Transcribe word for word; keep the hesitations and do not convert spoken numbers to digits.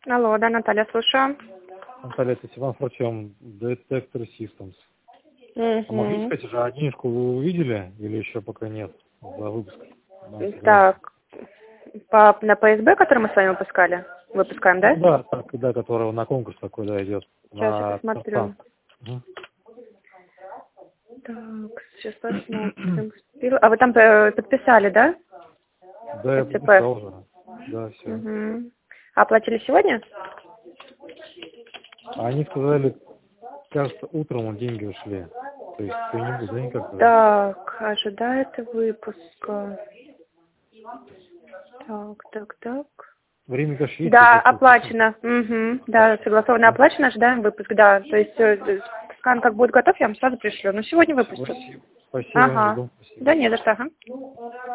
Алло, да, Наталья, слушаю. Наталья, это Иван Артем, Detector Systems. Угу. А могли сказать, уже денежку вы увидели или еще пока нет за выпуск? Так, по, на P S B, который мы с вами выпускали? Выпускаем, да? Ну, да, так, да, которого на конкурс такой, да, идет. Сейчас я На посмотрю. Угу. Так, сейчас посмотрим. А вы там э, подписали, да? Да, я СЦП. подписал уже. Да, все. Угу. А оплатили сегодня? А они сказали, кажется, утром деньги ушли. То есть кто-нибудь, да, никак? Так, ожидает выпуска. Так, так, так. Время, конечно, есть. Да, просто... оплачено. Угу. Да, согласованно оплачено, ожидаем выпуск, да. То есть э, скан как будет готов, я вам сразу пришлю. Но сегодня выпустят. Спасибо. Спасибо, Ага. жду. Спасибо. Да не за что, ага.